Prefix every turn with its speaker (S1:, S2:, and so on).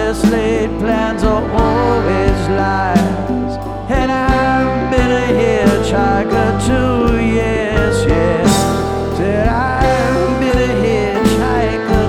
S1: best laid plans are always lies. And I've been a hitchhiker